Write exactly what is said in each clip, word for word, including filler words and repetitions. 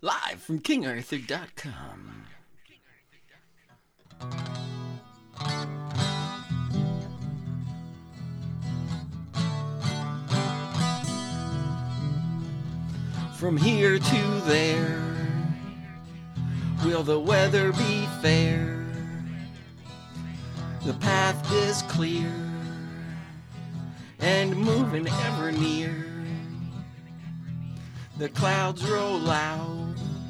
Live from king arthur dot com. From here to there, will the weather be fair? The path is clear and moving ever near. The clouds roll out,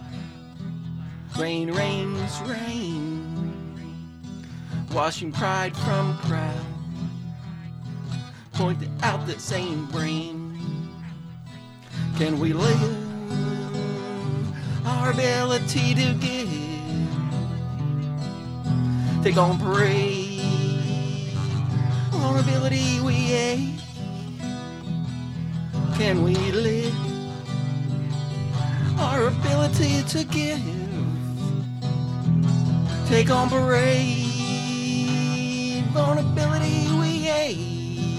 rain rains rain, washing pride from proud, point out that same brain. Can we live our ability to give? Take on parade, vulnerability we hate. Can we live our ability to give? Take on parade, vulnerability we hate.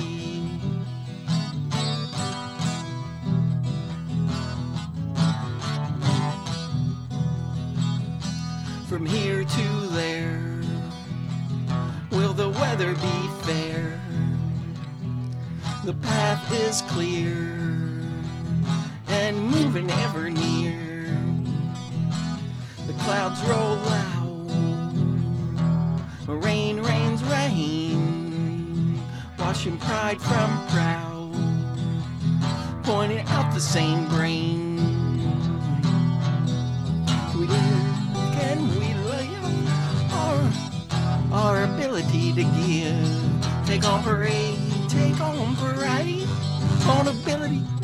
From here to there, will the weather be fair? The path is clear and moving ever near. The clouds roll out, rain rains rain, washing pride from proud, pointing out the same brain. We live, can we live our, our ability to give? Take on parade, take on parade, vulnerability